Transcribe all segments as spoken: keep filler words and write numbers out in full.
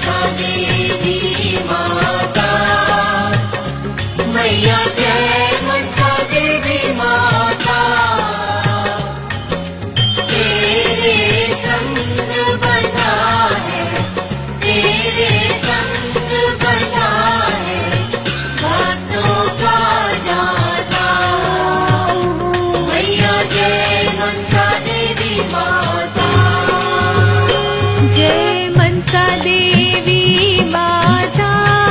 मनसा देवी माता, मैया जय मनसा देवी माता। तेरे संग बंधा है, तेरे संग बंधा है भक्तों का नाता। मैया जय मनसा देवी माता, जय मनसा देवी माता,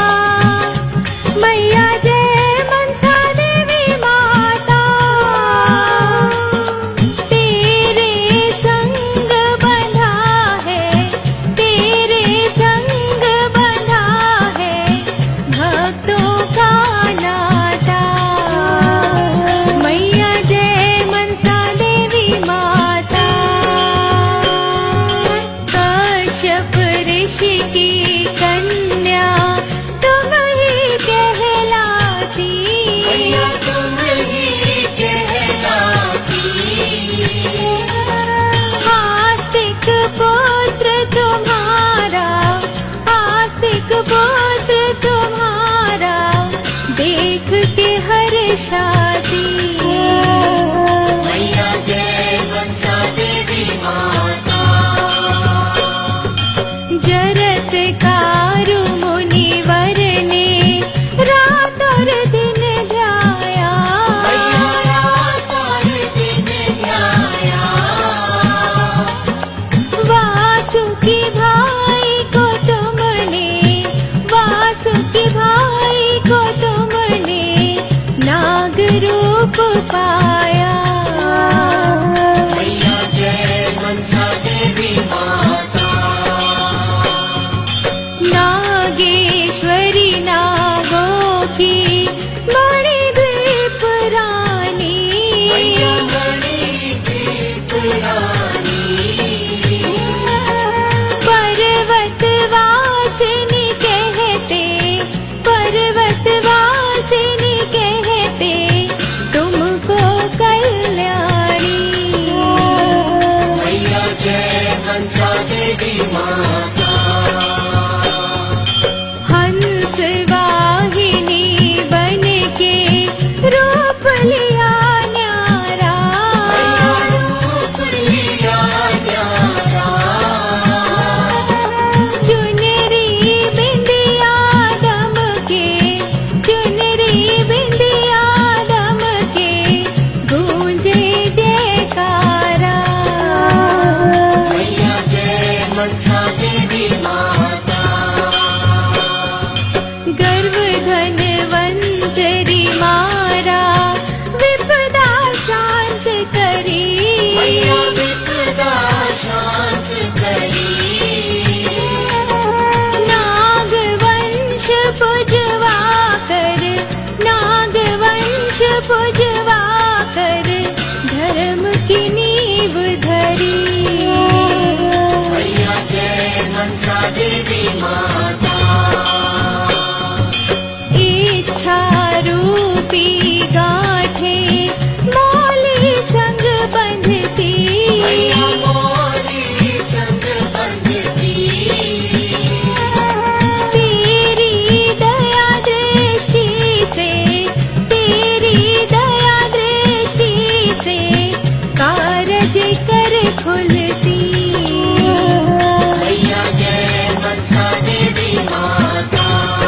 मैया जय मनसा देवी माता। तेरे संग बंधा है, तेरे संग बंधा है भक्तों का नाता। मैया जय मनसा देवी माता। कश्यप ऋषि की कन्या तुम ही कहलाती, मैया तुम ही कहलाती। आस्तिक पुत्र तुम्हारा, आस्तिक पुत्र तुम्हारा देख के हर्षाती। मैया जय मनसा देवी माता, जरत कारु मुनिवर ने रात और दिन ध्याया, मैया रात और दिन ध्याया। वासुकी भाई को तुमने, वासुकी भाई को तुमने नाग रूप पाया। मैया जय मनसा देवी माता, नागेश्वरी नागों की मणि द्वीप रानी, मैया मणि दीप रानी। पर्वत वासिनी कहते, पर्वत वासिनी कहते तुमको कल्याणी। मैया जय मनसा देवी माता, हंस वाहिनी बन के रूप लिया न्यारा, मैया रूप लिया न्यारा। चुनरी बिंदिया दम के, चुनरी बिंदिया दम के गूंजे जयकारा। मैया जय मनसा देवी माता, गर्व धनवंतरी मारा विपदा शांत करी, मैया विपदा शांत करी। नागवंश पुजवा कर, नागवंश पुजवा कर धर्म की नींव धरी। मैया जय मनसा देवी माता, इच्छा रूपी गांठे मौली संग बंधती, मैया मोरी संग बंधती। तेरी दया दृष्टि से, तेरी दया दृष्टि से कारज कर खुलती। मैया जय मनसा देवी माता,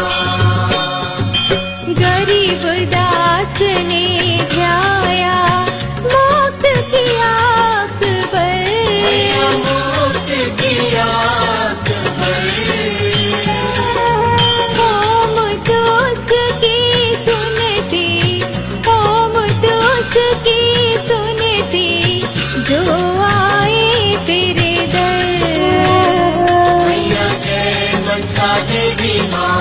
गरीब दास ने ध्याया मुक्त किया अकबर, मैया मुक्त किया अकबर। ओम तो उसकी सुनती, ओम तो उसकी सुनती जो आए तेरे दर। मैया जय मनसा देवी माता,